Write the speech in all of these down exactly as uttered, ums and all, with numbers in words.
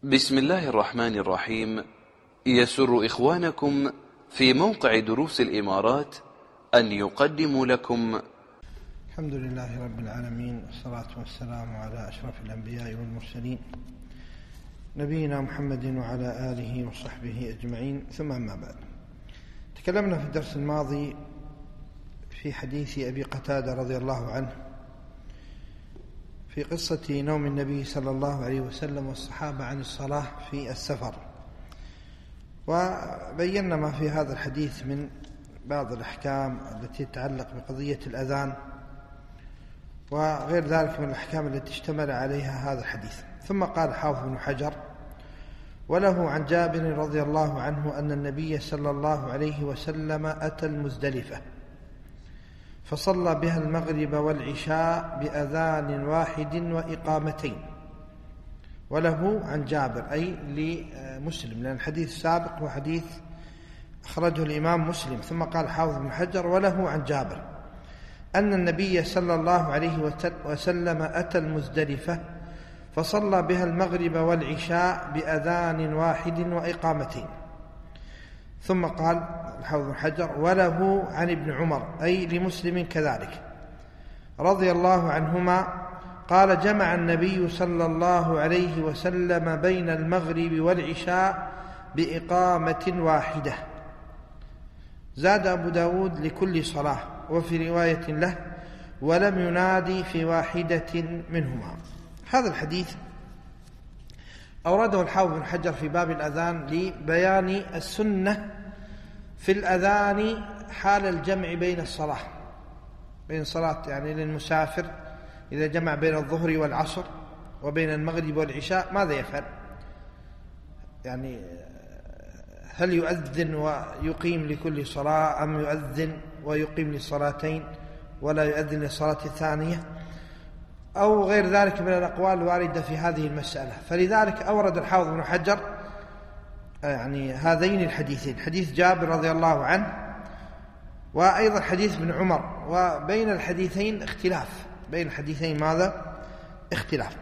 بسم الله الرحمن الرحيم. يسر إخوانكم في موقع دروس الإمارات أن يقدموا لكم الحمد لله رب العالمين، والصلاة والسلام على أشرف الأنبياء والمرسلين نبينا محمد وعلى آله وصحبه أجمعين، ثم أما بعد. تكلمنا في الدرس الماضي في حديث أبي قتادة رضي الله عنه في قصة نوم النبي صلى الله عليه وسلم والصحابة عن الصلاة في السفر، وبينا ما في هذا الحديث من بعض الأحكام التي تتعلق بقضية الأذان وغير ذلك من الأحكام التي اشتمل عليها هذا الحديث. ثم قال حافظ بن حجر: وله عن جابر رضي الله عنه أن النبي صلى الله عليه وسلم أتى المزدلفة فصلى بها المغرب والعشاء بأذان واحد وإقامتين. وله عن جابر أي لمسلم، لأن الحديث السابق هو حديث أخرجه الإمام مسلم. ثم قال حافظ بن حجر: وله عن جابر أن النبي صلى الله عليه وسلم أتى المزدلفة فصلى بها المغرب والعشاء بأذان واحد وإقامتين. ثم قال الحافظ بن حجر: وله عن ابن عمر أي لمسلم كذلك رضي الله عنهما قال: جمع النبي صلى الله عليه وسلم بين المغرب والعشاء بإقامة واحدة. زاد أبو داود لكل صلاة، وفي رواية له: ولم ينادي في واحدة منهما. هذا الحديث أورده الحافظ بن حجر في باب الأذان لبيان السنة في الأذان حال الجمع بين الصلاة بين صلاة يعني للمسافر إذا جمع بين الظهر والعصر وبين المغرب والعشاء ماذا يفعل؟ يعني هل يؤذن ويقيم لكل صلاة، أم يؤذن ويقيم للصلاتين ولا يؤذن للصلاة الثانية، أو غير ذلك من الأقوال الواردة في هذه المسألة. فلذلك أورد الحافظ بن حجر يعني هذين الحديثين، حديث جابر رضي الله عنه وأيضا حديث ابن عمر، وبين الحديثين اختلاف بين الحديثين ماذا؟ اختلاف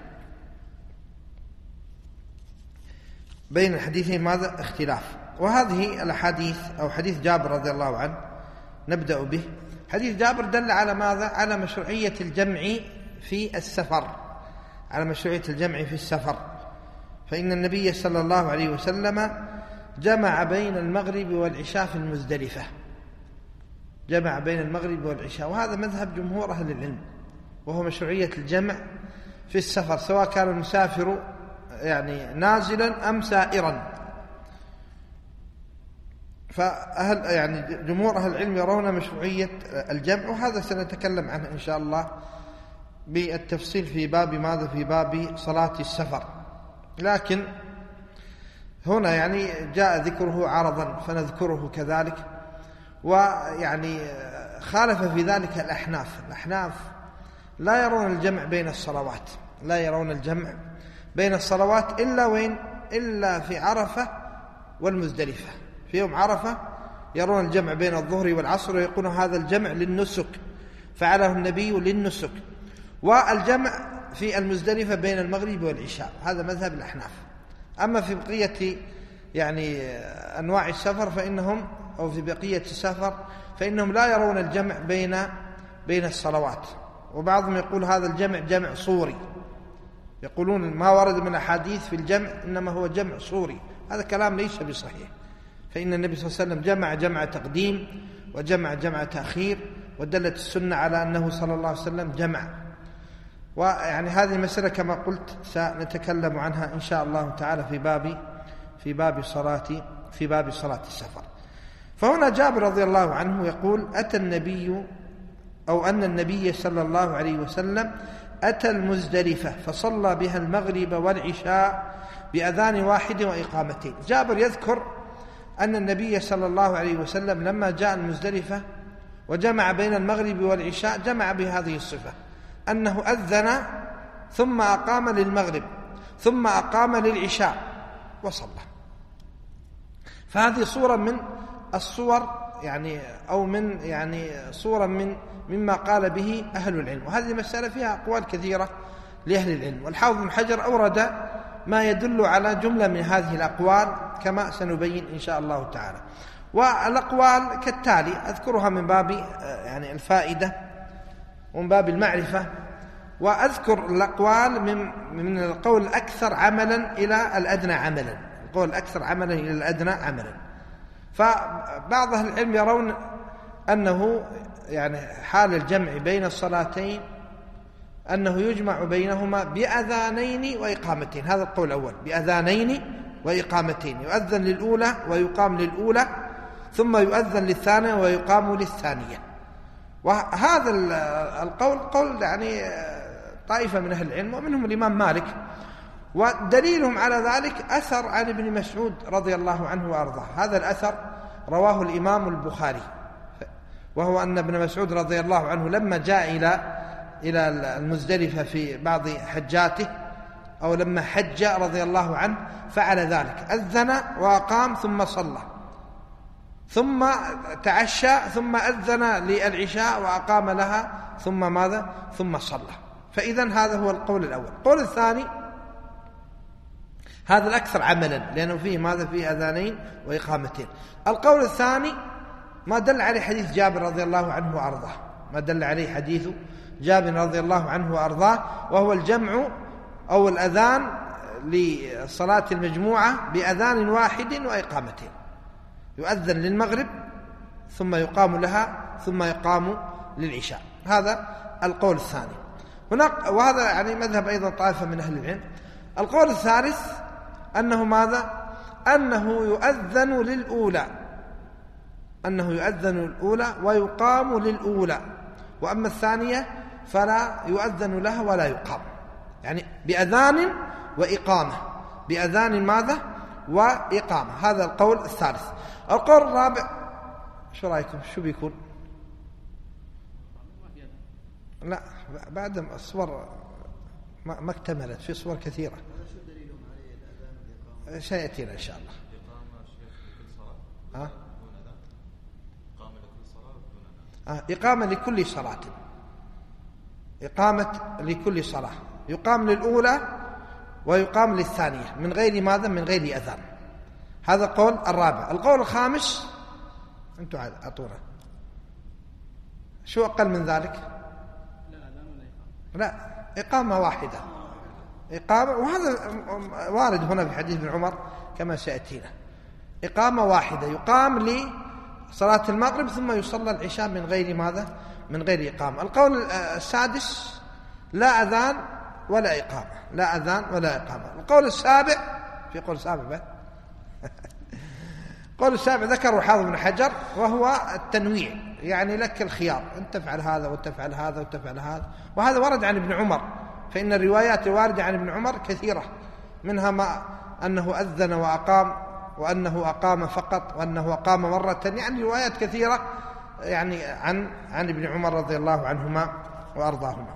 بين الحديثين ماذا؟ اختلاف. وهذه الأحاديث أو حديث جابر رضي الله عنه نبدأ به. حديث جابر دل على ماذا؟ على مشروعية الجمع في السفر على مشروعية الجمع في السفر فإن النبي صلى الله عليه وسلم جمع بين المغرب والعشاء في المزدلفة جمع بين المغرب والعشاء وهذا مذهب جمهور أهل العلم، وهو مشروعية الجمع في السفر سواء كان المسافر يعني نازلا أم سائرا. فأهل يعني جمهور أهل العلم يرون مشروعية الجمع، وهذا سنتكلم عنه إن شاء الله بالتفصيل في باب ماذا؟ في باب صلاة السفر. لكن هنا يعني جاء ذكره عرضا فنذكره كذلك. ويعني خالف في ذلك الأحناف الأحناف لا يرون الجمع بين الصلوات لا يرون الجمع بين الصلوات إلا وين؟ إلا في عرفة والمزدلفة. في يوم عرفة يرون الجمع بين الظهر والعصر ويقولون هذا الجمع للنسك فعله النبي للنسك، والجمع في المزدلفة بين المغرب والعشاء هذا مذهب الأحناف. أما في بقية يعني أنواع السفر فإنهم أو في بقية السفر فإنهم لا يرون الجمع بين بين الصلوات. وبعضهم يقول هذا الجمع جمع صوري، يقولون ما ورد من أحاديث في الجمع إنما هو جمع صوري. هذا كلام ليس بصحيح، فإن النبي صلى الله عليه وسلم جمع جمع تقديم وجمع جمع تأخير، ودلت السنة على أنه صلى الله عليه وسلم جمع. ويعني هذه المسألة كما قلت سنتكلم عنها إن شاء الله تعالى في باب في باب صلاة في باب صلاة السفر. فهنا جابر رضي الله عنه يقول: أتى النبي أو أن النبي صلى الله عليه وسلم أتى المزدلفة فصلى بها المغرب والعشاء بأذان واحد وإقامتين. جابر يذكر أن النبي صلى الله عليه وسلم لما جاء المزدلفة وجمع بين المغرب والعشاء جمع بهذه الصفة، أنه أذن ثم أقام للمغرب ثم أقام للعشاء وصلى. فهذه صورة من الصور يعني أو من يعني صورة من مما قال به أهل العلم، وهذه مسألة فيها أقوال كثيرة لأهل العلم. والحافظ بن حجر أورد ما يدل على جملة من هذه الأقوال كما سنبين إن شاء الله تعالى. والأقوال كالتالي، أذكرها من باب يعني الفائدة ومن باب المعرفة، وأذكر الأقوال من من القول الأكثر عملا إلى الأدنى عملا، القول الأكثر عملا إلى الأدنى عملا. فبعض أهل العلم يرون أنه يعني حال الجمع بين الصلاتين أنه يجمع بينهما بأذانين وإقامتين، هذا القول الأول، بأذانين وإقامتين، يؤذن للأولى ويقام للأولى، ثم يؤذن للثانية ويقام للثانية. وهذا القول قول يعني طائفة من أهل العلم ومنهم الإمام مالك، ودليلهم على ذلك أثر عن ابن مسعود رضي الله عنه وأرضاه. هذا الأثر رواه الإمام البخاري، وهو أن ابن مسعود رضي الله عنه لما جاء إلى إلى المزدلفة في بعض حجاته أو لما حج رضي الله عنه فعل ذلك، أذن وأقام ثم صلى، ثم تعشى، ثم أذن للعشاء وأقام لها، ثم ماذا؟ ثم صلى. فإذن هذا هو القول الأول. القول الثاني هذا الأكثر عملا لأنه فيه ماذا؟ فيه أذانين وإقامتين. القول الثاني ما دل عليه حديث جابر رضي الله عنه وأرضاه، ما دل عليه حديث جابر رضي الله عنه وأرضاه، وهو الجمع أو الأذان لصلاة المجموعة بأذان واحد وإقامتين، يؤذن للمغرب ثم يقام لها ثم يقام للعشاء. هذا القول الثاني هناك، وهذا يعني مذهب أيضا طائفة من أهل العلم. القول الثالث أنه ماذا؟ أنه يؤذن للأولى، أنه يؤذن للأولى ويقام للأولى، وأما الثانية فلا يؤذن لها ولا يقام، يعني بأذان وإقامة، بأذان ماذا؟ وإقامة. هذا القول الثالث. القول الرابع شو رأيكم؟ شو بيكون؟ لا بعد الصور ما, ما اكتملت، في صور كثيرة سيأتينا إن شاء الله. ها؟ آه. إقامة لكل صلاة، إقامة لكل صلاة، يقام للأولى ويقام للثانية من غير ماذا؟ من غير أذان. هذا القول الرابع. القول الخامس أنتم أعطونا شو أقل من ذلك؟ لا، إقامة واحدة، إقامة، وهذا وارد هنا في حديث ابن عمر كما سيأتينا، إقامة واحدة يقام لصلاة المغرب ثم يصلى العشاء من غير ماذا؟ من غير إقامة. القول السادس لا أذان ولا إقامة، لا أذان ولا إقامة. القول السابع، في قول سابع بعد قول السابع ذكر حافظ بن حجر، وهو التنويع، يعني لك الخيار، أن تفعل هذا وتفعل هذا وتفعل هذا. وهذا ورد عن ابن عمر، فإن الروايات الواردة عن ابن عمر كثيرة، منها ما أنه أذن وأقام، وأنه أقام فقط، وأنه أقام مرة، يعني روايات كثيرة يعني عن عن ابن عمر رضي الله عنهما وأرضاهما.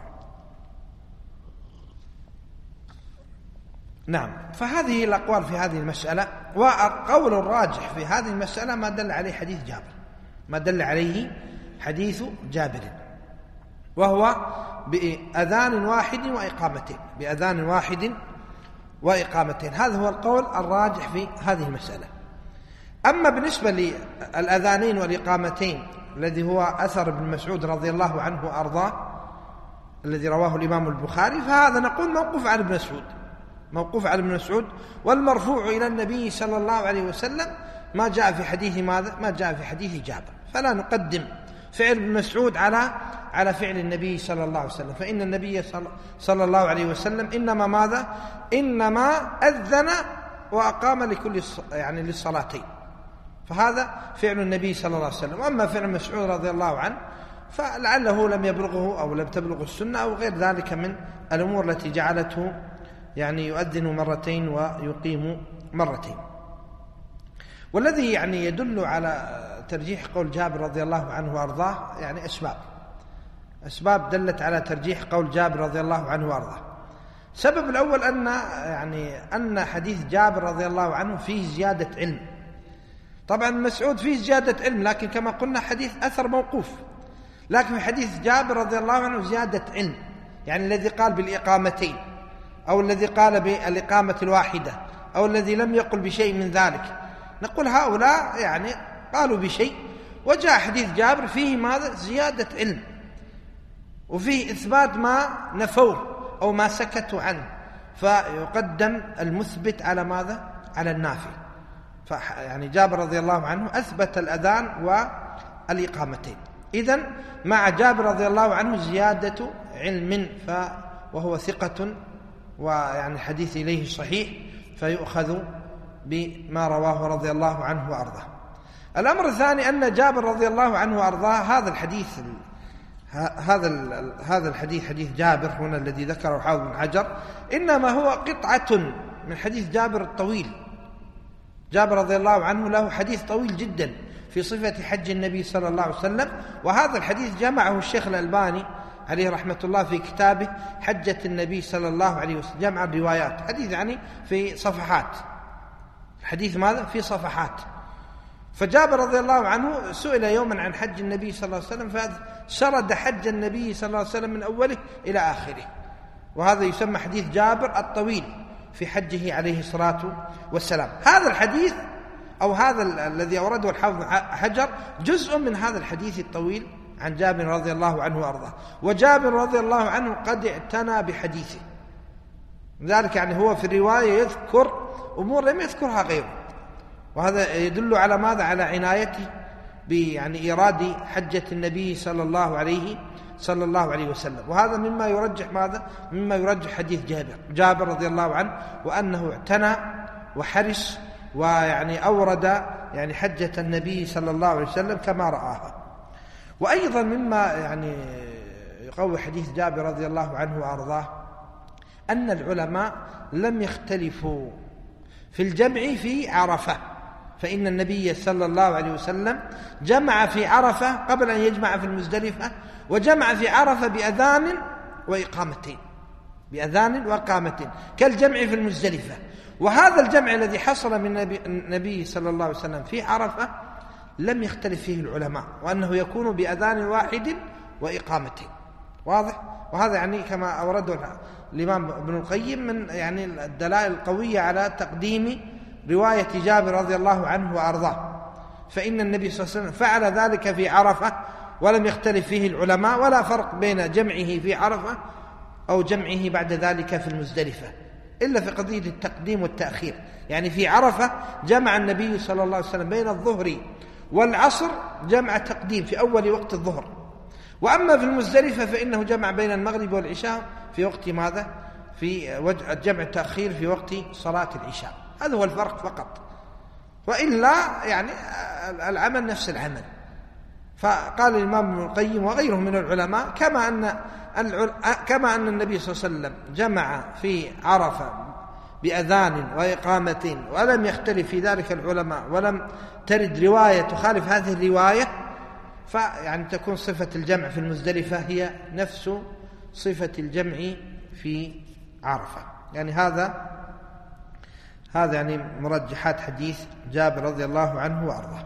نعم، فهذه الأقوال في هذه المسألة. والقول الراجح في هذه المسألة ما دل عليه حديث جابر، ما دل عليه حديث جابر، وهو بأذان واحد وإقامتين، بأذان واحد وإقامتين. هذا هو القول الراجح في هذه المسألة. أما بالنسبة للأذانين والإقامتين الذي هو أثر ابن مسعود رضي الله عنه وأرضاه الذي رواه الإمام البخاري، فهذا نقول موقوف على ابن مسعود، موقوف على ابن مسعود، والمرفوع إلى النبي صلى الله عليه وسلم ما جاء في حديث ماذا؟ ما جاء في حديث جابر. فلا نقدم فعل ابن مسعود على على فعل النبي صلى الله عليه وسلم، فإن النبي صلى الله عليه وسلم إنما ماذا؟ إنما أذن وأقام لكل يعني للصلاتين، فهذا فعل النبي صلى الله عليه وسلم. وأما فعل مسعود رضي الله عنه فلعله لم يبلغه أو لم تبلغ السنة أو غير ذلك من الأمور التي جعلته يعني يؤذن مرتين ويقيم مرتين. والذي يعني يدل على ترجيح قول جابر رضي الله عنه وأرضاه يعني أسباب أسباب دلت على ترجيح قول جابر رضي الله عنه وأرضاه. السبب الأول أن يعني أن حديث جابر رضي الله عنه فيه زيادة علم. طبعا مسعود فيه زيادة علم، لكن كما قلنا حديث أثر موقوف، لكن في حديث جابر رضي الله عنه زيادة علم، يعني الذي قال بالإقامتين أو الذي قال بالإقامة الواحدة أو الذي لم يقل بشيء من ذلك، نقول هؤلاء يعني قالوا بشيء. وجاء حديث جابر فيه ماذا؟ زيادة علم، وفيه إثبات ما نفوه أو ما سكتوا عنه، فيقدم المثبت على ماذا؟ على النافي. يعني جابر رضي الله عنه أثبت الأذان والإقامتين. إذن مع جابر رضي الله عنه زيادة علم، وهو ثقة ويعني حديث إليه صحيح، فيؤخذ بما رواه رضي الله عنه وأرضاه. الأمر الثاني أن جابر رضي الله عنه وأرضاه هذا الحديث هذا هذا الحديث حديث جابر هنا الذي ذكره حافظ بن حجر إنما هو قطعة من حديث جابر الطويل. جابر رضي الله عنه له حديث طويل جدا في صفة حج النبي صلى الله عليه وسلم، وهذا الحديث جمعه الشيخ الألباني عليه رحمة الله في كتابه حجة النبي صلى الله عليه وسلم، جمع الروايات، حديث يعني في صفحات، حديث ماذا؟ في صفحات. فجابر رضي الله عنه سئل يوما عن حج النبي صلى الله عليه وسلم، فسرد حج النبي صلى الله عليه وسلم من أوله إلى آخره، وهذا يسمى حديث جابر الطويل في حجه عليه الصلاة والسلام. هذا الحديث أو هذا الذي أورده الحافظ حجر جزء من هذا الحديث الطويل عن جابر رضي الله عنه وأرضاه، وجابر رضي الله عنه قد اعتنى بحديثه، ذلك يعني هو في الرواية يذكر أمور لم يذكرها غيره، وهذا يدل على ماذا؟ على عنايته يعني إيراد حجة النبي صلى الله عليه صلى الله عليه وسلم. وهذا مما يرجح ماذا؟ مما يرجح حديث جابر جابر رضي الله عنه، وأنه اعتنى وحرص ويعني أورد يعني حجة النبي صلى الله عليه وسلم كما رآها. وأيضا مما يعني يقوي حديث جابر رضي الله عنه وأرضاه أن العلماء لم يختلفوا في الجمع في عرفة، فإن النبي صلى الله عليه وسلم جمع في عرفة قبل أن يجمع في المزدلفة، وجمع في عرفة بأذان وإقامتين بأذان وإقامتين كالجمع في المزدلفة. وهذا الجمع الذي حصل من النبي صلى الله عليه وسلم في عرفة لم يختلف فيه العلماء، وأنه يكون بأذان واحد وإقامتين، واضح؟ وهذا يعني كما أورده الإمام ابن القيم من يعني الدلائل القوية على تقديم رواية جابر رضي الله عنه وأرضاه، فإن النبي صلى الله عليه وسلم فعل ذلك في عرفة ولم يختلف فيه العلماء، ولا فرق بين جمعه في عرفة أو جمعه بعد ذلك في المزدلفة، إلا في قضية التقديم والتأخير. يعني في عرفة جمع النبي صلى الله عليه وسلم بين الظهر والعصر جمع تقديم في أول وقت الظهر، وأما في المزدلفة فإنه جمع بين المغرب والعشاء في وقت ماذا؟ في جمع التأخير في وقت صلاة العشاء. هذا هو الفرق فقط، وإلا يعني العمل نفس العمل. فقال الإمام ابن القيم وغيره من العلماء كما أن كما أن النبي صلى الله عليه وسلم جمع في عرفة بأذان وإقامة ولم يختلف في ذلك العلماء ولم ترد رواية تخالف هذه الرواية، فيعني تكون صفة الجمع في المزدلفة هي نفس صفة الجمع في عرفة. يعني هذا هذا يعني مرجحات حديث جابر رضي الله عنه وأرضاه.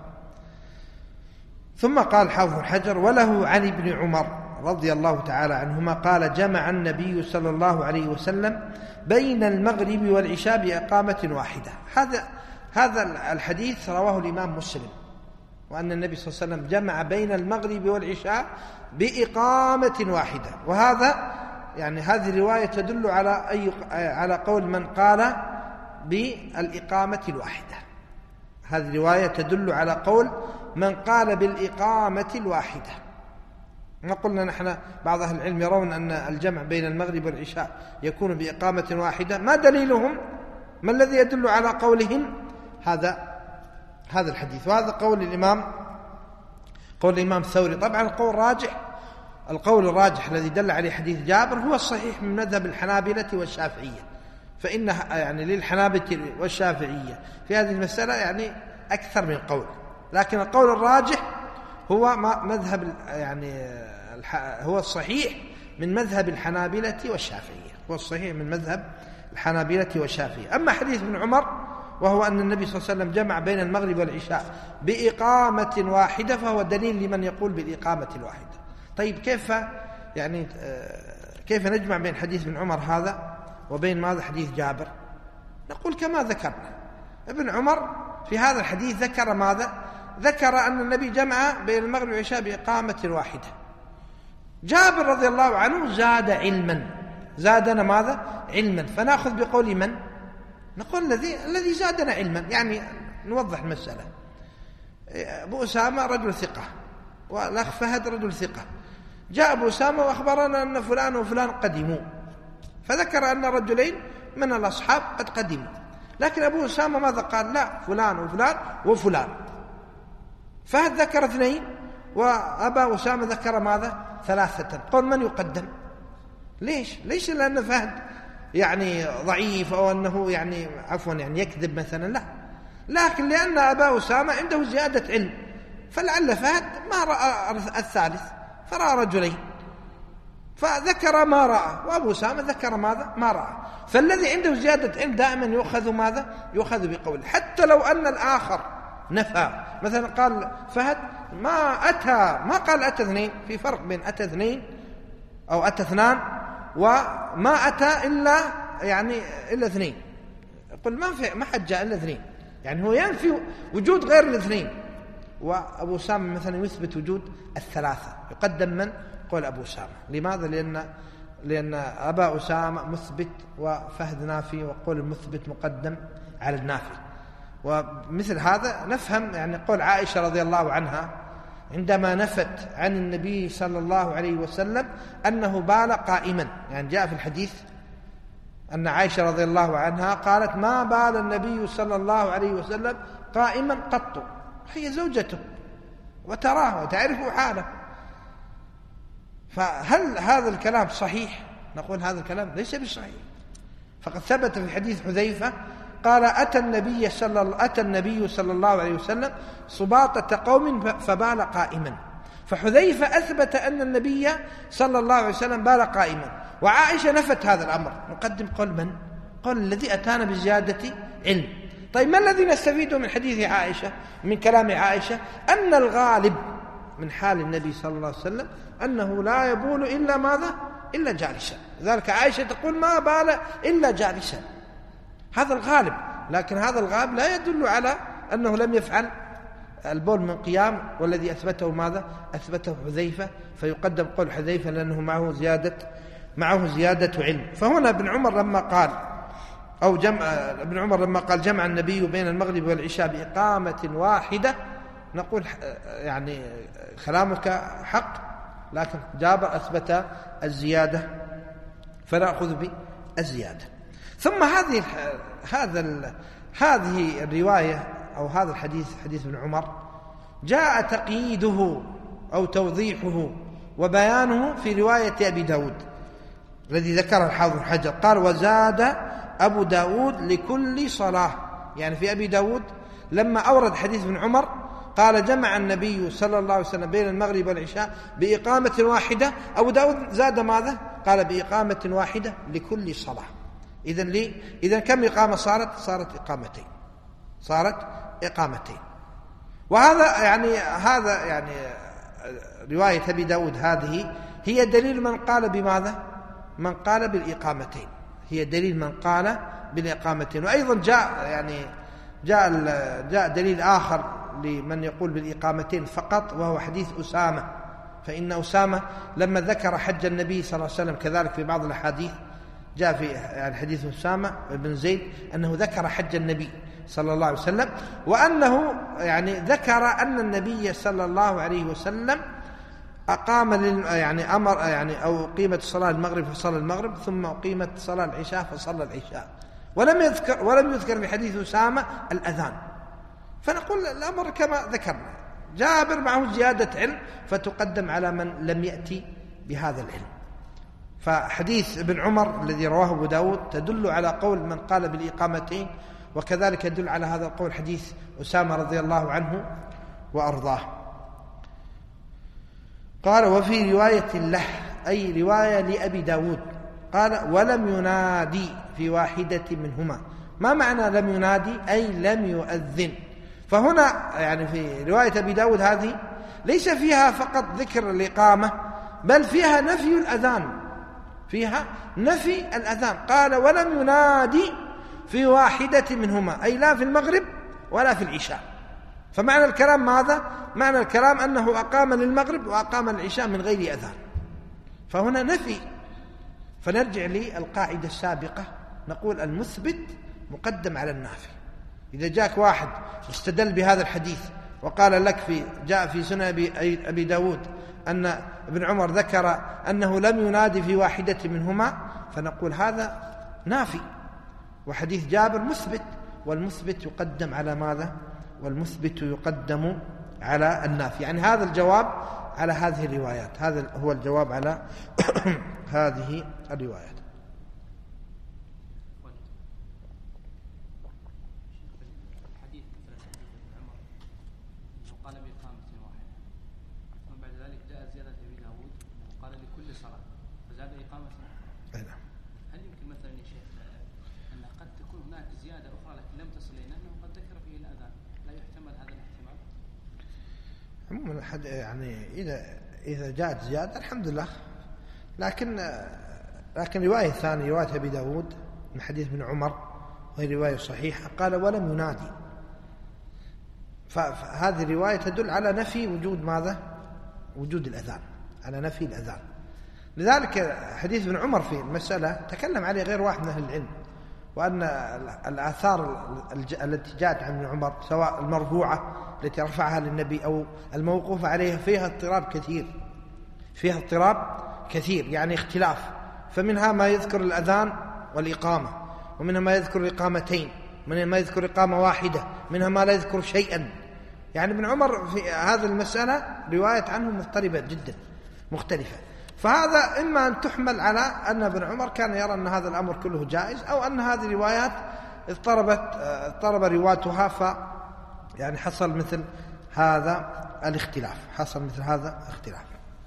ثم قال حافظ الحجر: وله عن ابن عمر رضي الله تعالى عنهما قال: جمع النبي صلى الله عليه وسلم بين المغرب والعشاء بإقامة واحدة. هذا هذا الحديث رواه الإمام مسلم، وأن النبي صلى الله عليه وسلم جمع بين المغرب والعشاء بإقامة واحدة. وهذا يعني هذه الرواية تدل على أي على قول من قال بالإقامة الواحدة. هذه الرواية تدل على قول من قال بالإقامة الواحدة. ما قلنا نحن بعض أهل العلم يرون أن الجمع بين المغرب والعشاء يكون بإقامة واحدة. ما دليلهم؟ ما الذي يدل على قولهم؟ هذا هذا الحديث، وهذا قول الإمام قول الإمام الثوري. طبعا القول راجح القول الراجح الذي دل عليه حديث جابر هو الصحيح من مذهب الحنابلة والشافعية، فإن يعني للحنابلة والشافعية في هذه المسألة يعني أكثر من قول، لكن القول الراجح هو مذهب يعني هو الصحيح من مذهب الحنابلة والشافعية هو الصحيح من مذهب الحنابلة والشافعية. أما حديث ابن عمر وهو أن النبي صلى الله عليه وسلم جمع بين المغرب والعشاء بإقامة واحدة فهو دليل لمن يقول بالإقامة الواحدة. طيب كيف يعني كيف نجمع بين حديث ابن عمر هذا وبين ماذا حديث جابر؟ نقول كما ذكرنا، ابن عمر في هذا الحديث ذكر ماذا؟ ذكر أن النبي جمع بين المغرب والعشاء بإقامة واحدة. جابر رضي الله عنه زاد علما، زادنا ماذا؟ علما. فنأخذ بقول من؟ نقول الذي الذي زادنا علما. يعني نوضح المسألة. أبو أسامة رجل ثقة، والأخ فهد رجل ثقة. جاء أبو أسامة وأخبرنا أن فلان وفلان قدموا، فذكر أن رجلين من الأصحاب قد قدموا، لكن أبو أسامة ماذا قال؟ لا، فلان وفلان وفلان. فهد ذكر اثنين وأبا أسامة ذكر ماذا؟ ثلاثة. قل من يقدم؟ ليش؟ ليش لأن فهد يعني ضعيف أو أنه يعني عفوا يعني يكذب مثلا، لا، لكن لأن أبا أسامة عنده زيادة علم، فلعل فهد ما رأى الثالث فرأى رجلين فذكر ما رأى، وأبو أسامة ذكر ماذا؟ ما رأى. فالذي عنده زيادة علم دائما يؤخذ ماذا؟ يؤخذ بقوله، حتى لو أن الآخر نفى. مثلا قال فهد ما أتى، ما قال أتى اثنين، في فرق بين أتى اثنين أو أتى اثنان وما أتى إلا يعني إلا اثنين. يقول ما في ما حد جاء إلا اثنين، يعني هو ينفي وجود غير الاثنين. وأبو أسامة مثلا يثبت وجود الثلاثة، يقدم من؟ قول أبو أسامة. لماذا؟ لأن لأن أبا أسامة مثبت وفهد نافي، وقول المثبت مقدم على النافي. ومثل هذا نفهم يعني قول عائشة رضي الله عنها عندما نفت عن النبي صلى الله عليه وسلم أنه بال قائما. يعني جاء في الحديث أن عائشة رضي الله عنها قالت ما بال النبي صلى الله عليه وسلم قائما قط، هي زوجته وتراه وتعرف حاله. فهل هذا الكلام صحيح؟ نقول هذا الكلام ليس بصحيح. فقد ثبت في حديث حذيفة قال أتى النبي صلى أتى النبي صلى الله عليه وسلم سباطة قوم فبال قائما. فحذيفة أثبت أن النبي صلى الله عليه وسلم بال قائما، وعائشة نفت هذا الأمر. نقدم قول من؟ قول الذي أتانا بزيادة علم. طيب ما الذي نستفيده من حديث عائشة، من كلام عائشة؟ أن الغالب من حال النبي صلى الله عليه وسلم أنه لا يبول إلا ماذا؟ إلا جالسا. لذلك عائشة تقول ما بال إلا جالسا، هذا الغالب. لكن هذا الغالب لا يدل على أنه لم يفعل البول من قيام، والذي أثبته ماذا؟ أثبته حذيفة، فيقدم قول حذيفة لأنه معه زيادة معه زيادة علم. فهنا ابن عمر لما قال أو جمع ابن عمر لما قال جمع النبي بين المغرب والعشاء بإقامة واحدة، نقول يعني كلامك حق، لكن جابر أثبت الزيادة فنأخذ بالزيادة. ثم هذه هذا هذه الرواية أو هذا الحديث حديث ابن عمر جاء تقييده أو توضيحه وبيانه في رواية أبي داود الذي ذكر الحافظ حجر، قال وزاد أبو داود لكل صلاة. يعني في أبي داود لما أورد حديث ابن عمر قال جمع النبي صلى الله عليه وسلم بين المغرب والعشاء بإقامة واحدة، أبو داود زاد ماذا؟ قال بإقامة واحدة لكل صلاة. إذن لي إذن كم إقامة صارت؟ صارت إقامتين، صارت إقامتين. وهذا يعني هذا يعني رواية أبي داود هذه هي دليل من قال بماذا؟ من قال بالإقامتين، هي دليل من قال بالإقامتين. وأيضا جاء يعني جاء جاء دليل آخر لمن يقول بالإقامتين فقط، وهو حديث أسامة. فإن أسامة لما ذكر حج النبي صلى الله عليه وسلم كذلك في بعض الأحاديث جاء في يعني حديث أسامة بن زيد أنه ذكر حج النبي صلى الله عليه وسلم، وأنه يعني ذكر أن النبي صلى الله عليه وسلم أقام يعني أمر يعني أو أقيمت صلاة المغرب فصلى المغرب، ثم أقيمت صلاة العشاء فصلى العشاء، ولم يذكر ولم يذكر في حديث أسامة الأذان. فنقول الأمر كما ذكرنا، جابر معه زيادة علم فتقدم على من لم يأتي بهذا العلم. فحديث ابن عمر الذي رواه أبو داود تدل على قول من قال بالإقامتين، وكذلك يدل على هذا القول حديث أسامة رضي الله عنه وأرضاه. قال وفي رواية له أي رواية لأبي داود قال ولم ينادي في واحدة منهما. ما معنى لم ينادي؟ أي لم يؤذن. فهنا يعني في رواية أبي داود هذه ليس فيها فقط ذكر الإقامة، بل فيها نفي الأذان. فيها نفي الأذان. قال ولم ينادي في واحدة منهما، أي لا في المغرب ولا في العشاء. فمعنى الكلام ماذا؟ معنى الكلام أنه أقام للمغرب وأقام للعشاء من غير أذان، فهنا نفي. فنرجع للقاعدة السابقة، نقول المثبت مقدم على النافي. إذا جاءك واحد استدل بهذا الحديث وقال لك في جاء في سنن أبي داود أن ابن عمر ذكر أنه لم ينادي في واحدة منهما، فنقول هذا نافي، وحديث جابر مثبت، والمثبت يقدم على ماذا؟ والمثبت يقدم على النافي. يعني هذا الجواب على هذه الروايات، هذا هو الجواب على هذه الروايات. عموما يعني إذا إذا جاءت زيادة الحمد لله، لكن لكن رواية ثانية رواية أبي داود من حديث ابن عمر وهي رواية صحيحة قال ولم ينادي، فهذه الرواية تدل على نفي وجود ماذا؟ وجود الأذان، على نفي الأذان. لذلك حديث ابن عمر في المسألة تكلم عليه غير واحد من أهل العلم، وأن الآثار التي جاءت عن ابن عمر سواء المرفوعة التي رفعها للنبي أو الموقوفة عليها فيها اضطراب كثير، فيها اضطراب كثير يعني اختلاف. فمنها ما يذكر الأذان والإقامة، ومنها ما يذكر الإقامتين، منها ما يذكر إقامة واحدة، منها ما لا يذكر شيئا. يعني ابن عمر في هذه المسألة رواية عنه مضطربة جدا مختلفة. فهذا إما أن تحمل على أن ابن عمر كان يرى أن هذا الأمر كله جائز، أو أن هذه الروايات اضطربت اضطرب رواتها، ف يعني حصل مثل هذا الاختلاف، حصل مثل هذا الاختلاف.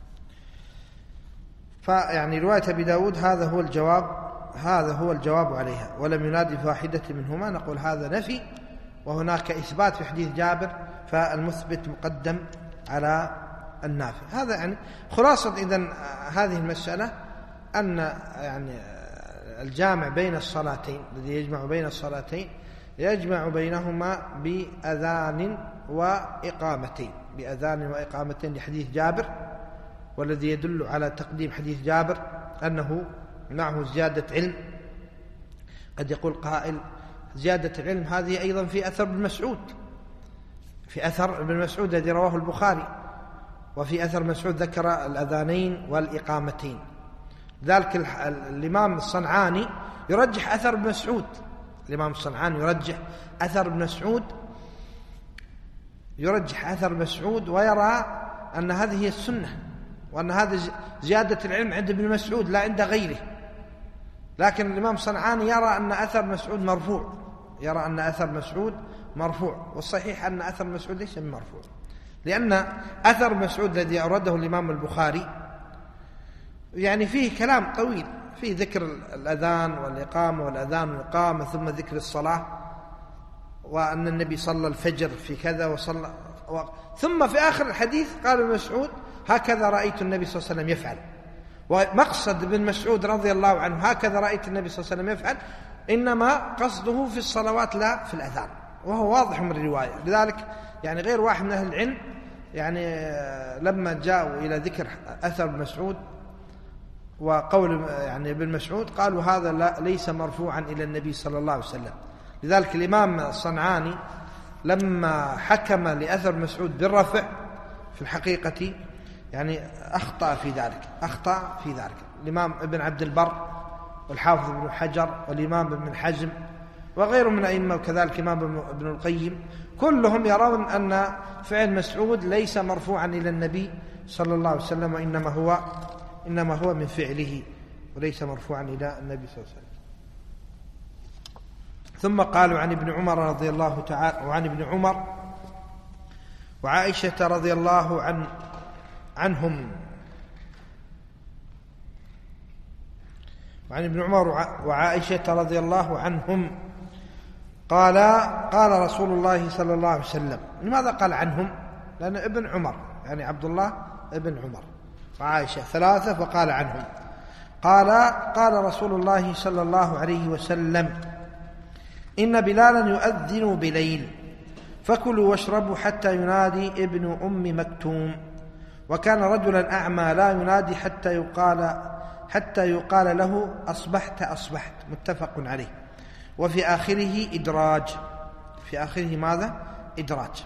فيعني رواية أبي داود هذا هو الجواب، هذا هو الجواب عليها. ولم ينادي في واحدة منهما، نقول هذا نفي، وهناك إثبات في حديث جابر، فالمثبت مقدم على النافي. هذا يعني خلاصة إذن هذه المسألة، أن يعني الجامع بين الصلاتين الذي يجمع بين الصلاتين يجمع بينهما بأذان وإقامتين، بأذان وإقامتين لحديث جابر، والذي يدل على تقديم حديث جابر أنه معه زيادة علم. قد يقول قائل زيادة العلم هذه أيضا في أثر ابن مسعود، في أثر ابن مسعود الذي رواه البخاري، وفي أثر مسعود ذكر الأذانين والإقامتين. ذلك الإمام الصنعاني يرجح أثر ابن مسعود، الإمام الصنعاني يرجح أثر ابن مسعود، يرجح أثر مسعود ويرى أن هذه هي السنة، وأن هذا زيادة العلم عند ابن مسعود لا عند غيره. لكن الإمام الصنعاني يرى أن أثر مسعود مرفوع، يرى أن أثر مسعود مرفوع، والصحيح أن أثر مسعود ليس مرفوع، لأن أثر مسعود الذي أورده الإمام البخاري يعني فيه كلام طويل، فيه ذكر الأذان والإقامة والأذان والإقامة، ثم ذكر الصلاة، وأن النبي صلى الفجر في كذا وصلى، ثم في آخر الحديث قال ابن مسعود هكذا رأيت النبي صلى الله عليه وسلم يفعل. ومقصد ابن مسعود رضي الله عنه هكذا رأيت النبي صلى الله عليه وسلم يفعل إنما قصده في الصلوات لا في الأذان، وهو واضح من الرواية. لذلك يعني غير واحد من أهل العلم يعني لما جاءوا إلى ذكر أثر ابن مسعود وقول يعني ابن مسعود قالوا هذا لا ليس مرفوعا إلى النبي صلى الله عليه وسلم. لذلك الإمام الصنعاني لما حكم لأثر مسعود بالرفع في الحقيقة يعني أخطأ في ذلك، أخطأ في ذلك. الإمام ابن عبد البر والحافظ ابن حجر والإمام ابن حزم وغيرهم من الأئمة، وكذلك الإمام ابن القيم، كلهم يرون أن فعل مسعود ليس مرفوعا إلى النبي صلى الله عليه وسلم، وإنما هو إنما هو من فعله وليس مرفوعا إلى النبي صلى الله عليه وسلم. ثم قالوا عن ابن عمر رضي الله تعالى وعن ابن عمر وعائشة رضي الله عن عنهم وعن ابن عمر وعائشة رضي الله عنهم قال قال رسول الله صلى الله عليه وسلم. لماذا قال عنهم؟ لأن ابن عمر يعني عبد الله ابن عمر وعائشة ثلاثة فقال عنهم. قال قال رسول الله صلى الله عليه وسلم: إن بلالا يؤذن بليل فكلوا واشربوا حتى ينادي ابن أم مكتوم. وكان رجلا أعمى لا ينادي حتى يقال حتى يقال له: أصبحت أصبحت. متفق عليه. وفي آخره إدراج. في آخره ماذا؟ إدراج.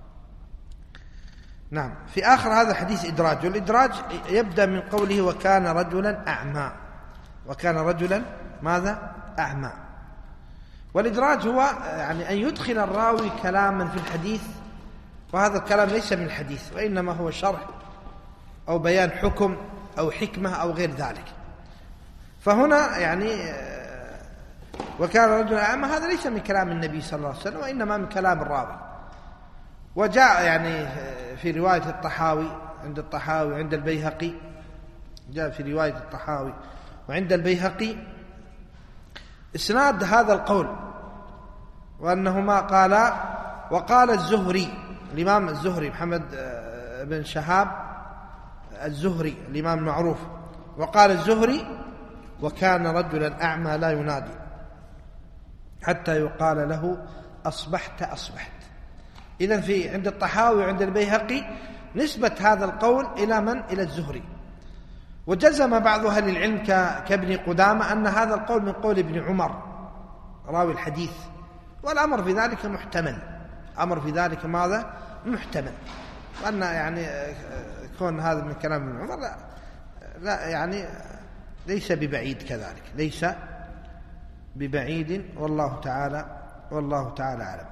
نعم، في آخر هذا الحديث إدراج، والإدراج يبدأ من قوله: وكان رجلا أعمى. وكان رجلا ماذا؟ أعمى. والإدراج هو يعني أن يدخل الراوي كلاما في الحديث، وهذا الكلام ليس من الحديث، وإنما هو شرح أو بيان حكم أو حكمة أو غير ذلك. فهنا يعني وكان رجلا أعمى هذا ليس من كلام النبي صلى الله عليه وسلم، وإنما من كلام الراوي. وجاء يعني في رواية الطحاوي عند الطحاوي عند البيهقي، جاء في رواية الطحاوي وعند البيهقي إسناد هذا القول، وأنهما قال وقال الزهري، الإمام الزهري محمد بن شهاب الزهري الإمام المعروف، وقال الزهري: وكان رجلا أعمى لا ينادي حتى يقال له: أصبحت أصبحت. إذن في عند الطحاوي وعند البيهقي نسبة هذا القول إلى من؟ إلى الزهري. وجزم بعض أهل العلم كابن قدامة أن هذا القول من قول ابن عمر راوي الحديث، والأمر في ذلك محتمل. أمر في ذلك ماذا؟ محتمل. وأن يعني كون هذا من كلام ابن عمر لا, لا يعني ليس ببعيد كذلك، ليس ببعيد، والله تعالى والله تعالى أعلم.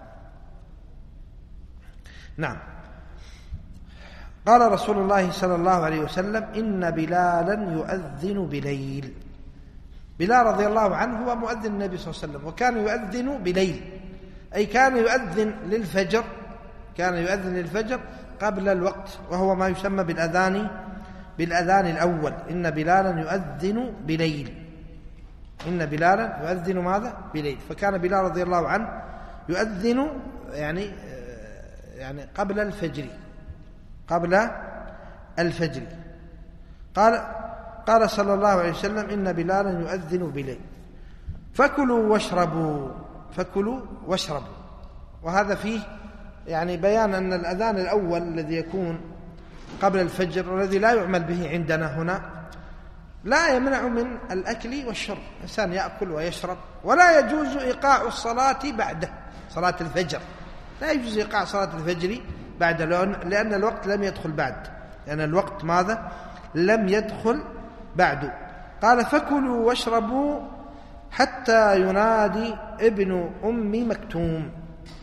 نعم. قال رسول الله صلى الله عليه وسلم: إن بلالا يؤذن بليل. بلال رضي الله عنه هو مؤذن النبي صلى الله عليه وسلم، وكان يؤذن بليل، أي كان يؤذن للفجر، كان يؤذن للفجر قبل الوقت، وهو ما يسمى بالأذان بالأذان الأول. إن بلالا يؤذن بليل. إن بلالا يؤذن ماذا؟ بليل. فكان بلال رضي الله عنه يؤذن يعني يعني قبل الفجر، قبل الفجر. قال قال صلى الله عليه وسلم: إن بلالا يؤذن بليل فكلوا واشربوا. فكلوا واشربوا. وهذا فيه يعني بيان أن الأذان الأول الذي يكون قبل الفجر والذي لا يعمل به عندنا هنا لا يمنع من الأكل والشرب، الإنسان يأكل ويشرب، ولا يجوز إيقاع الصلاة بعده، صلاة الفجر لا يجوز إيقاع صلاة الفجر بعد، لأن الوقت لم يدخل بعد، لأن الوقت ماذا؟ لم يدخل بعد. قال: فكلوا واشربوا حتى ينادي ابن أم مكتوم.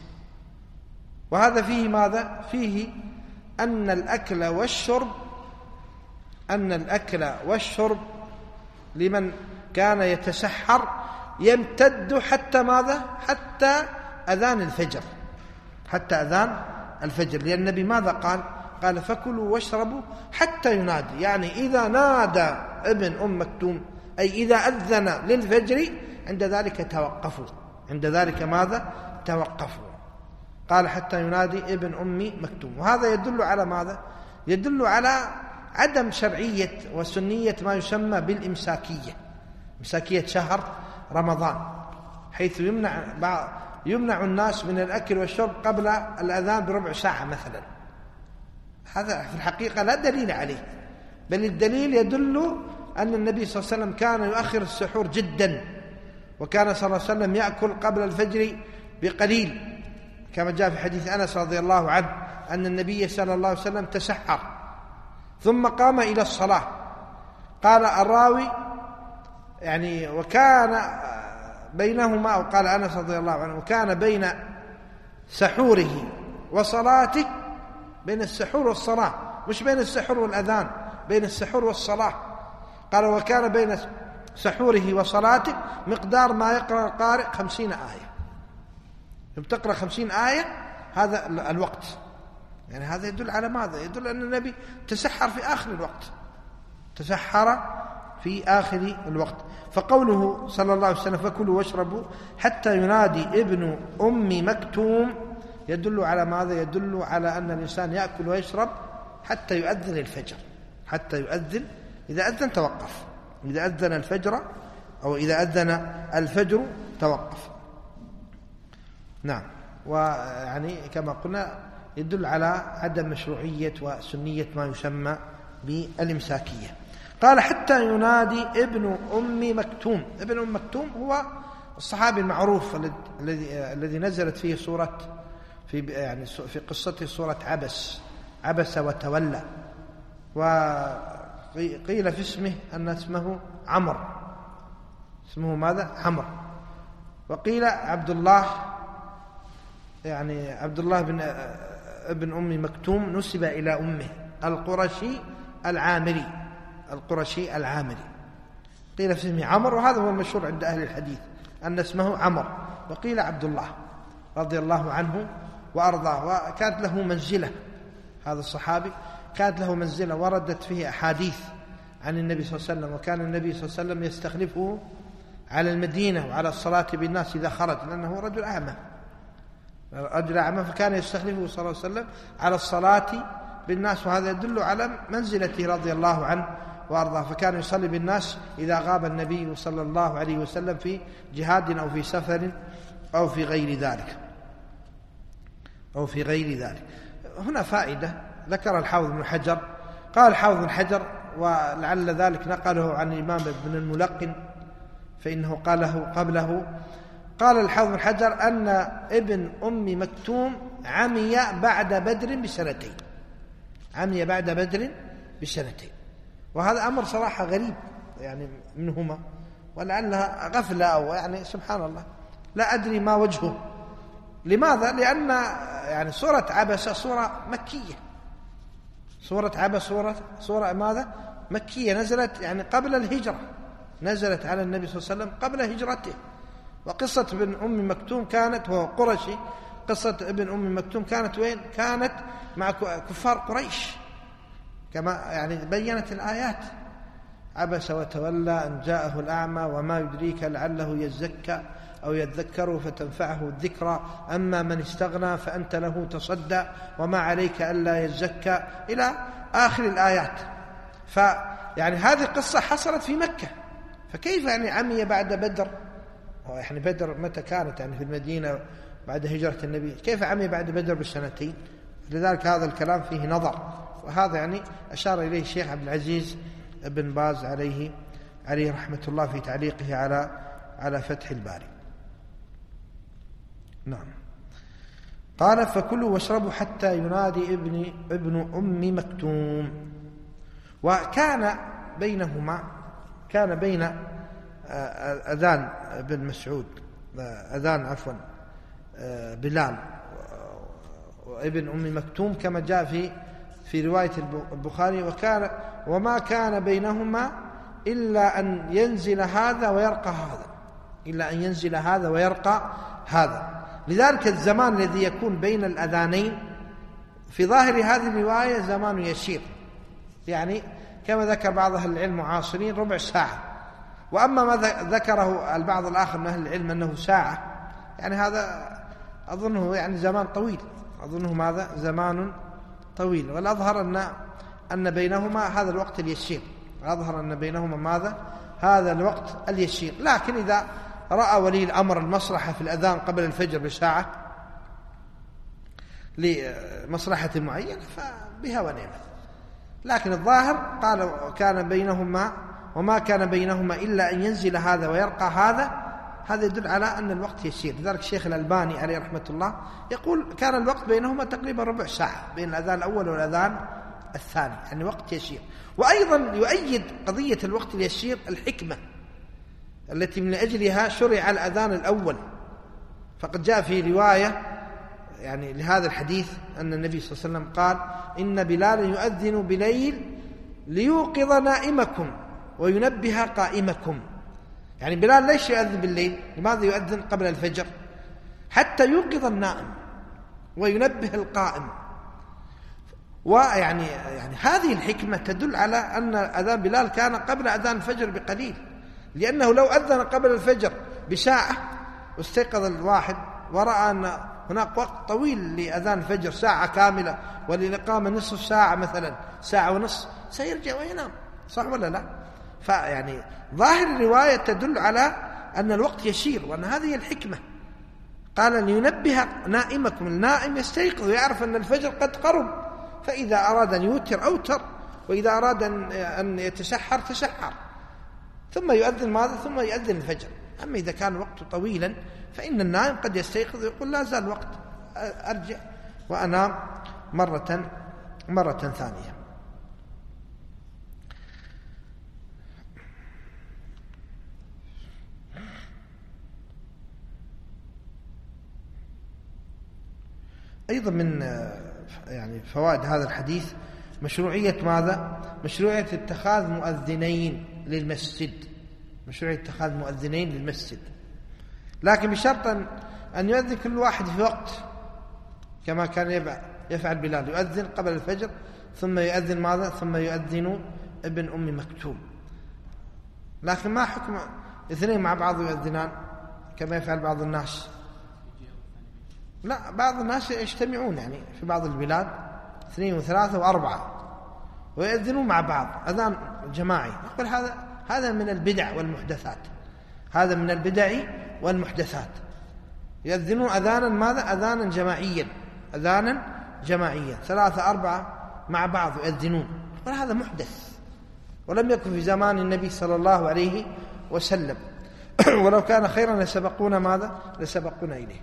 وهذا فيه ماذا؟ فيه أن الأكل والشرب أن الأكل والشرب لمن كان يتسحر يمتد حتى ماذا؟ حتى أذان الفجر، حتى أذان الفجر. لأن النبي ماذا قال؟ قال: فكلوا واشربوا حتى ينادي، يعني إذا نادى ابن أم مكتوم أي إذا أذن للفجر عند ذلك توقفوا، عند ذلك ماذا؟ توقفوا. قال: حتى ينادي ابن أم مكتوم. وهذا يدل على ماذا؟ يدل على عدم شرعية وسنية ما يسمى بالإمساكية، إمساكية شهر رمضان، حيث يمنع بعض يمنع الناس من الأكل والشرب قبل الأذان بربع ساعة مثلا. هذا في الحقيقة لا دليل عليه، بل الدليل يدل أن النبي صلى الله عليه وسلم كان يؤخر السحور جدا، وكان صلى الله عليه وسلم يأكل قبل الفجر بقليل، كما جاء في حديث أنس رضي الله عنه أن النبي صلى الله عليه وسلم تسحر ثم قام إلى الصلاة. قال الراوي يعني وكان بينهما، أو قال أنس رضي الله عنه وكان بين سحوره وصلاته، بين السحور والصلاة، مش بين السحور والأذان، بين السحور والصلاة. قال: وكان بين سحوره وصلاته مقدار ما يقرأ القارئ خمسين آية. تقرأ خمسين آية هذا الوقت، يعني هذا يدل على ماذا؟ يدل أن النبي تسحر في آخر الوقت، تسحر في آخر الوقت. فقوله صلى الله عليه وسلم: فكلوا واشربوا حتى ينادي ابن أم مكتوم، يدل على ماذا؟ يدل على أن الإنسان يأكل ويشرب حتى يؤذن الفجر، حتى يؤذن، إذا أذن توقف. إذا أذن الفجر أو إذا أذن الفجر توقف. نعم. ويعني كما قلنا يدل على عدم مشروعية وسنية ما يسمى بالإمساكية. قال حتى ينادي ابن أم مكتوم. ابن أم مكتوم هو الصحابي المعروف الذي الذي نزلت فيه سورة في يعني في قصته سورة عبس عبس وتولى، وقيل في اسمه أن اسمه عمرو، اسمه ماذا؟ عمرو. وقيل عبد الله، يعني عبد الله بن ابن أم مكتوم نسب إلى أمه، القرشي العامري، القرشي العامري. قيل في اسمه عمرو، وهذا هو المشهور عند أهل الحديث أن اسمه عمرو. وقيل عبد الله رضي الله عنه وأرضاه. وكانت له منزلة، هذا الصحابي كانت له منزلة وردت فيه أحاديث عن النبي صلى الله عليه وسلم، وكان النبي صلى الله عليه وسلم يستخلفه على المدينة وعلى الصلاة بالناس إذا خرج، لأنه رجل أعمى رجل أعمى فكان يستخلفه صلى الله عليه وسلم على الصلاة بالناس، وهذا يدل على منزلته رضي الله عنه وأرضاه. فكان يصلي بالناس إذا غاب النبي صلى الله عليه وسلم في جهاد أو في سفر أو في غير ذلك أو في غير ذلك. هنا فائدة ذكر الحافظ بن حجر، قال الحافظ بن حجر ولعل ذلك نقله عن الإمام ابن الملقن فإنه قاله قبله، قال الحافظ بن حجر أن ابن أم مكتوم عمي بعد بدر بسنتين، عمي بعد بدر بسنتين. وهذا أمر صراحة غريب يعني منهما، ولعلها غفلة أو يعني سبحان الله لا أدري ما وجهه. لماذا؟ لأن يعني سورة عبس سورة مكية، سورة عبس سورة سورة ماذا؟ مكية، نزلت يعني قبل الهجرة، نزلت على النبي صلى الله عليه وسلم قبل هجرته. وقصة ابن أم مكتوم كانت، وهو قرشي، قصة ابن أم مكتوم كانت وين؟ كانت مع كفار قريش كما يعني بيّنت الآيات. عبس وتولى أن جاءه الأعمى وما يدريك لعله يزكى أو يذكر فتنفعه الذكرى أما من استغنى فأنت له تصدى وما عليك ألا يزكى إلى آخر الآيات. فيعني هذه القصة حصلت في مكة، فكيف يعني عمي بعد بدر؟ يعني بدر متى كانت؟ يعني في المدينة بعد هجرة النبي، كيف عمي بعد بدر بالسنتين؟ لذلك هذا الكلام فيه نظر، وهذا يعني أشار إليه الشيخ عبد العزيز بن باز عليه عليه رحمة الله في تعليقه على على فتح الباري. نعم. قال فكلوا واشربوا حتى ينادي ابن ابن أم مكتوم. وكان بينهما كان بين أذان ابن مسعود أذان عفوا بلال وابن أم مكتوم كما جاء في في رواية البخاري، وكان وما كان بينهما إلا أن ينزل هذا ويرقى هذا، إلا أن ينزل هذا ويرقى هذا. لذلك الزمان الذي يكون بين الأذانين في ظاهر هذه الرواية زمان يسير، يعني كما ذكر بعض أهل العلم معاصرين ربع ساعة، وأما ما ذكره البعض الآخر من أهل العلم أنه ساعة، يعني هذا أظنه يعني زمان طويل، أظنه ماذا زمان طويل. والأظهر أن أن بينهما هذا الوقت اليسير، أظهر أن بينهما ماذا هذا الوقت اليسير. لكن إذا رأى ولي الأمر المصلحة في الأذان قبل الفجر بساعة لمصلحة معينة فبها ونعمة. لكن الظاهر قال كان بينهما وما كان بينهما إلا أن ينزل هذا ويرقى هذا، هذا يدل على أن الوقت يسير. لذلك الشيخ الألباني عليه رحمة الله يقول كان الوقت بينهما تقريبا ربع ساعة بين الأذان الأول والأذان الثاني، يعني وقت يسير. وأيضا يؤيد قضية الوقت اليسير الحكمة التي من أجلها شرع الأذان الأول. فقد جاء في رواية يعني لهذا الحديث أن النبي صلى الله عليه وسلم قال إن بلالا يؤذن بليل ليوقظ نائمكم وينبه قائمكم. يعني بلال ليش يؤذن بالليل؟ لماذا يؤذن قبل الفجر؟ حتى يوقظ النائم وينبه القائم. ويعني يعني هذه الحكمة تدل على أن أذان بلال كان قبل أذان الفجر بقليل، لأنه لو أذن قبل الفجر بساعة واستيقظ الواحد ورأى أن هناك وقت طويل لأذان الفجر ساعة كاملة وللإقامة نصف ساعة مثلا ساعة ونصف، سيرجع وينام، صح ولا لا؟ فيعني ظاهر الرواية تدل على أن الوقت يسير، وأن هذه الحكمة. قال لينبه نائمكم، النائم يستيقظ ويعرف أن الفجر قد قرب، فإذا أراد أن يوتر أوتر، وإذا أراد أن يتسحر تسحر، ثم يؤذن ماذا؟ ثم يؤذن الفجر. أما إذا كان الوقت طويلا فإن النائم قد يستيقظ ويقول لا زال الوقت، أرجع وأنام مرة مرة ثانية. أيضا من يعني فوائد هذا الحديث مشروعية ماذا؟ مشروعية اتخاذ مؤذنين للمسجد، مشروعية اتخاذ مؤذنين للمسجد، لكن بشرط أن يؤذن كل واحد في وقت، كما كان يفعل بلال، يؤذن قبل الفجر ثم يؤذن ماذا؟ ثم يؤذن ابن أم مكتوم. لكن ما حكم اثنين مع بعض يؤذنان كما يفعل بعض الناس؟ لا، بعض الناس يجتمعون يعني في بعض البلاد اثنين وثلاثة وأربعة ويؤذنون مع بعض أذان جماعي. نقول هذا هذا من البدع والمحدثات، هذا من البدع والمحدثات. يؤذنون أذانا ماذا؟ أذانا جماعيا، أذانا جماعيا، ثلاثة أربعة مع بعض يؤذنون. نقول هذا محدث ولم يكن في زمان النبي صلى الله عليه وسلم ولو كان خيرا لسبقونا ماذا؟ لسبقونا إليه.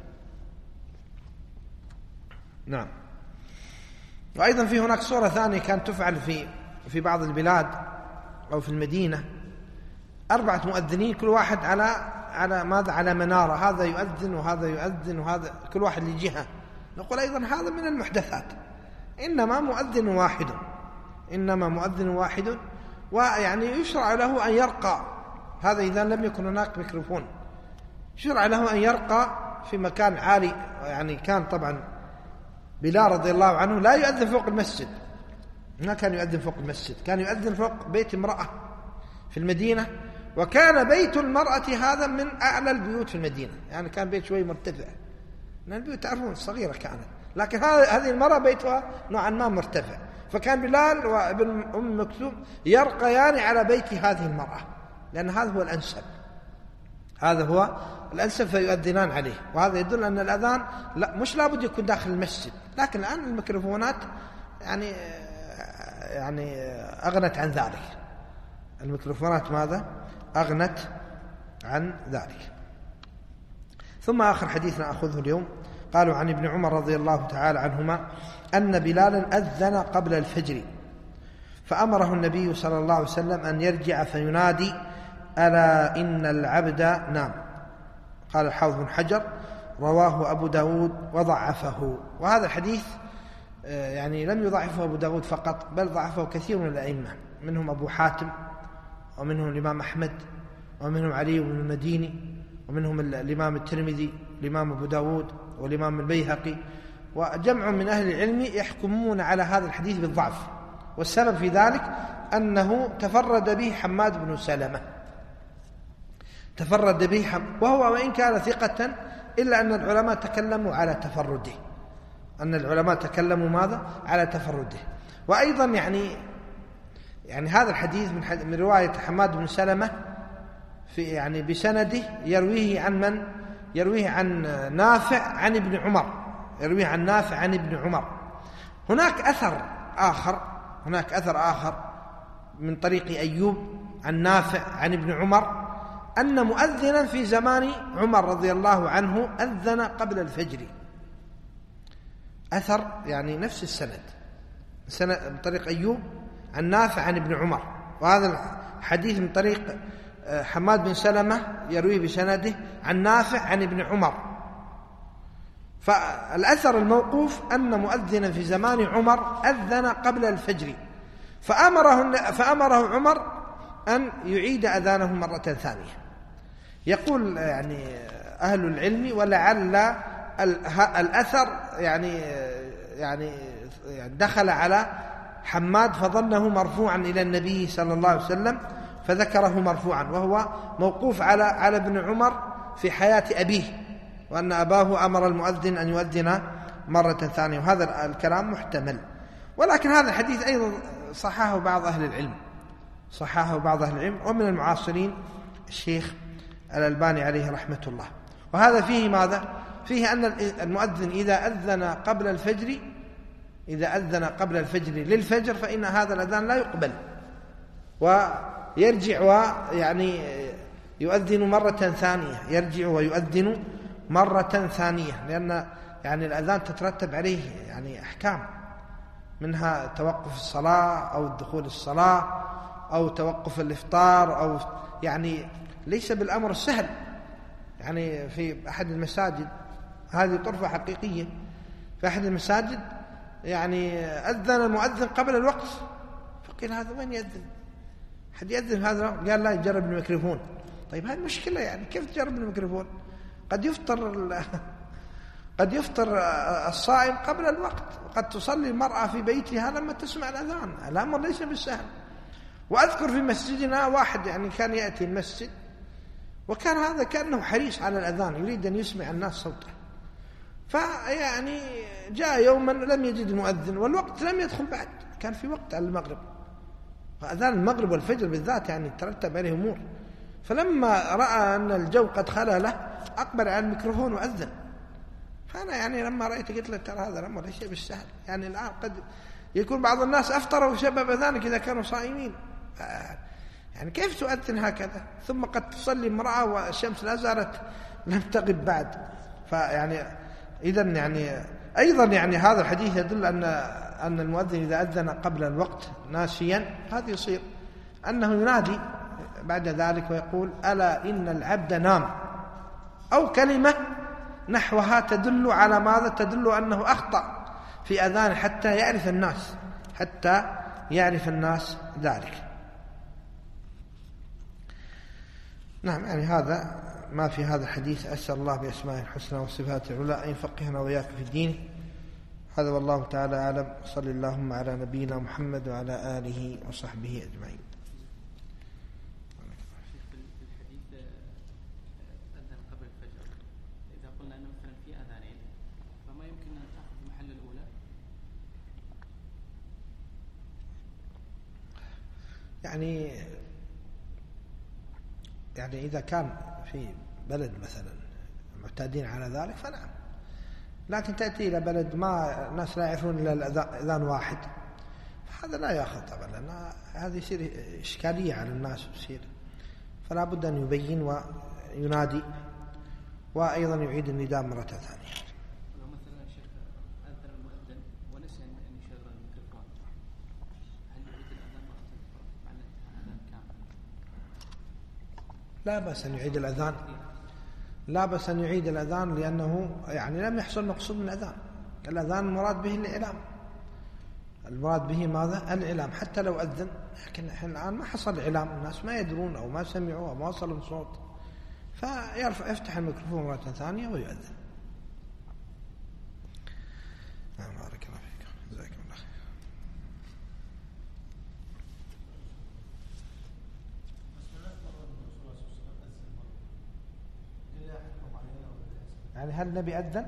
نعم. وأيضا في هناك صورة ثانية كانت تفعل في في بعض البلاد أو في المدينة، أربعة مؤذنين كل واحد على على ماذا؟ على منارة، هذا يؤذن وهذا يؤذن وهذا كل واحد لجهة. نقول أيضا هذا من المحدثات، إنما مؤذن واحد، إنما مؤذن واحد، ويعني يشرع له أن يرقى، هذا إذا لم يكن هناك ميكروفون، يشرع له أن يرقى في مكان عالي. يعني كان طبعا بلال رضي الله عنه لا يؤذن فوق المسجد، ما كان يؤذن فوق المسجد، كان يؤذن فوق بيت امرأة في المدينة، وكان بيت المرأة هذا من أعلى البيوت في المدينة، يعني كان بيت شوي مرتفع، لأن البيوت تعرفون صغيرة كانت، لكن هذه المرأة بيتها نوعا ما مرتفع، فكان بلال وابن أم مكتوم يرقيان على بيت هذه المرأة، لأن هذا هو الأنسب، هذا هو الأنسب، فيؤذنان عليه. وهذا يدل أن الأذان لا مش لابد يكون داخل المسجد، لكن الآن الميكروفونات يعني يعني أغنت عن ذلك، الميكروفونات ماذا؟ أغنت عن ذلك. ثم آخر حديث نأخذه اليوم، قالوا عن ابن عمر رضي الله تعالى عنهما أن بلالا أذن قبل الفجر، فأمره النبي صلى الله عليه وسلم أن يرجع فينادي: ألا إن العبد نام. قال الحافظ بن حجر: رواه أبو داود وضعفه. وهذا الحديث يعني لم يضعفه أبو داود فقط، بل ضعفه كثير من الأئمة، منهم أبو حاتم، ومنهم الإمام أحمد، ومنهم علي بن المديني، ومنهم الإمام الترمذي، الإمام أبو داود، والإمام البيهقي، وجمع من أهل العلم يحكمون على هذا الحديث بالضعف. والسبب في ذلك أنه تفرد به حماد بن سلمة، تفرد به حم... وهو وإن كان ثقة، إلا أن العلماء تكلموا على تفرده، أن العلماء تكلموا ماذا؟ على تفرده. وأيضا يعني يعني هذا الحديث من, حد... من رواية حماد بن سلمة في يعني بسنده يرويه عن من؟ يرويه عن نافع عن ابن عمر، يرويه عن نافع عن ابن عمر. هناك أثر آخر، هناك أثر آخر من طريق أيوب عن نافع عن ابن عمر أن مؤذنا في زمان عمر رضي الله عنه أذن قبل الفجر. أثر يعني نفس السند، من طريق أيوب عن نافع عن ابن عمر، وهذا الحديث من طريق حماد بن سلمة يروي بسنده عن نافع عن ابن عمر. فالأثر الموقوف أن مؤذنا في زمان عمر أذن قبل الفجر، فأمره, فأمره عمر أن يعيد أذانه مرة ثانية. يقول يعني أهل العلم: ولعل الأثر يعني يعني دخل على حماد فظنه مرفوعا إلى النبي صلى الله عليه وسلم فذكره مرفوعا، وهو موقوف على على ابن عمر في حياة أبيه، وأن أباه أمر المؤذن أن يؤذن مرة ثانية، وهذا الكلام محتمل. ولكن هذا الحديث أيضا صححه بعض أهل العلم، صححه بعض أهل العلم، ومن المعاصرين الشيخ الألباني عليه رحمة الله. وهذا فيه ماذا؟ فيه أن المؤذن إذا أذن قبل الفجر إذا أذن قبل الفجر للفجر فإن هذا الأذان لا يقبل، ويرجع ويعني يؤذن مرة ثانية، يرجع ويؤذن مرة ثانية، لأن يعني الأذان تترتب عليه يعني أحكام، منها توقف الصلاة أو دخول الصلاة أو توقف الإفطار، أو يعني ليس بالأمر السهل. يعني في أحد المساجد، هذه طرفة حقيقية، في أحد المساجد يعني أذن المؤذن قبل الوقت، فقيل هذا وين يأذن؟ حد يأذن هذا؟ قال لا، يجرب الميكروفون. طيب هذه مشكلة، يعني كيف تجرب الميكروفون؟ قد يفطر قد يفطر الصائم قبل الوقت، وقد تصلي المرأة في بيتها لما تسمع الأذان، الأمر ليس بالسهل. وأذكر في مسجدنا واحد يعني كان يأتي المسجد، وكان هذا كأنه حريص على الأذان، يريد أن يسمع الناس صوته، فيعني جاء يوما لم يجد المؤذن والوقت لم يدخل بعد، كان في وقت على المغرب، فأذان المغرب والفجر بالذات يعني ترتب عليه أمور. فلما رأى أن الجو قد خلا له أقبل على الميكروفون وأذن. فأنا يعني لما رأيت قلت له ترى هذا الأمر ليس بالسهل، يعني الآن قد يكون بعض الناس أفطروا بسبب ذلك إذا كانوا صائمين، يعني كيف تؤذن هكذا؟ ثم قد تصلي امرأة والشمس لا زالت لم تغب بعد. فيعني إذن يعني أيضا يعني هذا الحديث يدل أن أن المؤذن إذا أذن قبل الوقت ناسيا هذا يصير أنه ينادي بعد ذلك ويقول ألا إن العبد نام، أو كلمة نحوها تدل على ماذا؟ تدل أنه أخطأ في أذان حتى يعرف الناس حتى يعرف الناس ذلك. نعم، يعني هذا ما في هذا الحديث. أسأل الله بأسمائه الحسنى وصفاته العلى أن يفقهنا وإياك في الدين. هذا والله تعالى أعلم. صلى اللهم على نبينا محمد وعلى آله وصحبه أجمعين. يعني يعني إذا كان في بلد مثلا معتادين على ذلك فنعم، لكن تأتي إلى بلد ما الناس لا يعرفون إلا الأذان واحد، فهذا لا يأخذ طبعا، لأن هذه يصير إشكالية على الناس يصير، فلا بد أن يبين وينادي وأيضا يعيد النداء مرة ثانية. لو مثلا شيخ أذن المؤذن ونسي أن يشغل الميكروفون، هل يعيد الأذان مرة بعد الأذان كامل؟ لا بأس أن يعيد الأذان، لا بأس أن يعيد الأذان، لأنه يعني لم يحصل مقصود من الأذان. الأذان المراد به الإعلام، المراد به ماذا؟ الإعلام، حتى لو أذن، لكن الآن ما حصل إعلام، الناس ما يدرون أو ما سمعوا أو ما وصلوا صوت، فيرفع يفتح الميكروفون مرة ثانية ويؤذن. نعم، بارك الله فيك، جزاكم الله خير. يعني هل النبي أذن؟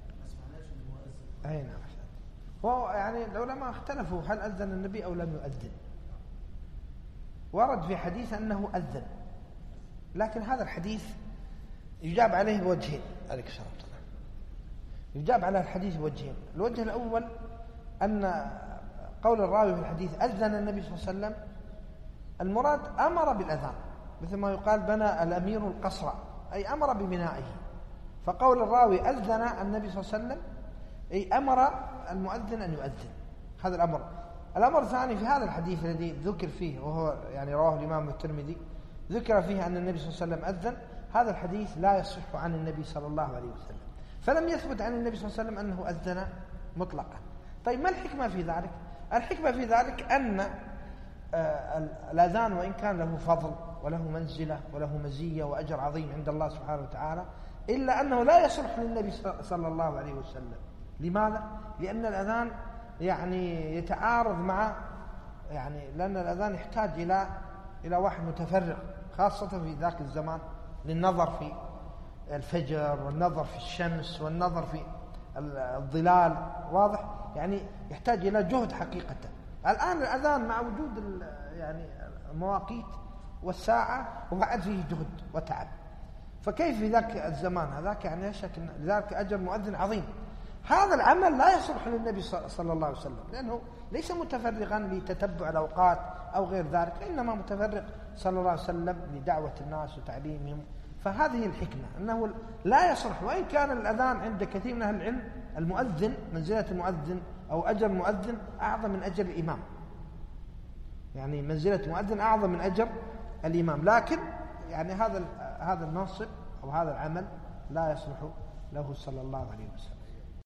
أي نعم. هو يعني العلماء اختلفوا هل أذن النبي أو لم يؤذن. ورد في حديث أنه أذن، لكن هذا الحديث يجاب عليه بوجهين عليك السلام عليكم. يجاب على الحديث بوجهين. الوجه الأول أن قول الراوي في الحديث أذن النبي صلى الله عليه وسلم، المراد أمر بالأذان، مثل ما يقال بنى الأمير القصر، أي أمر ببنائه. فقول الراوي أذن النبي صلى الله عليه وسلم أي أمر المؤذن أن يؤذن، هذا الأمر. الأمر الثاني في هذا الحديث الذي ذكر فيه، وهو يعني رواه الإمام الترمذي، ذكر فيه أن النبي صلى الله عليه وسلم أذن. هذا الحديث لا يصح عن النبي صلى الله عليه وسلم، فلم يثبت عن النبي صلى الله عليه وسلم أنه أذن مطلقا. طيب ما الحكمة في ذلك؟ الحكمة في ذلك أن الأذان وإن كان له فضل وله منزلة وله مزية وأجر عظيم عند الله سبحانه وتعالى، إلا أنه لا يصلح للنبي صلى الله عليه وسلم. لماذا؟ لأن الأذان يعني يتعارض مع يعني لأن الأذان يحتاج إلى إلى واحد متفرغ، خاصة في ذاك الزمان، للنظر في الفجر والنظر في الشمس والنظر في الظلال، واضح؟ يعني يحتاج إلى جهد حقيقة. الآن الأذان مع وجود يعني المواقيت والساعة وبعد فيه جهد وتعب، فكيف في ذاك الزمان هذاك؟ يعني لا شك ذاك أجر مؤذن عظيم. هذا العمل لا يصلح للنبي صلى الله عليه وسلم، لأنه ليس متفرغا لتتبع الأوقات أو غير ذلك، إنما متفرغ صلى الله عليه وسلم لدعوة الناس وتعليمهم. فهذه الحكمة أنه لا يصلح، وإن كان الأذان عند كثير من أهل العلم المؤذن منزلة المؤذن أو أجر المؤذن أعظم من أجر الإمام، يعني منزلة المؤذن أعظم من أجر الإمام، لكن يعني هذا هذا المنصب أو هذا العمل لا يصلح له صلى الله عليه وسلم.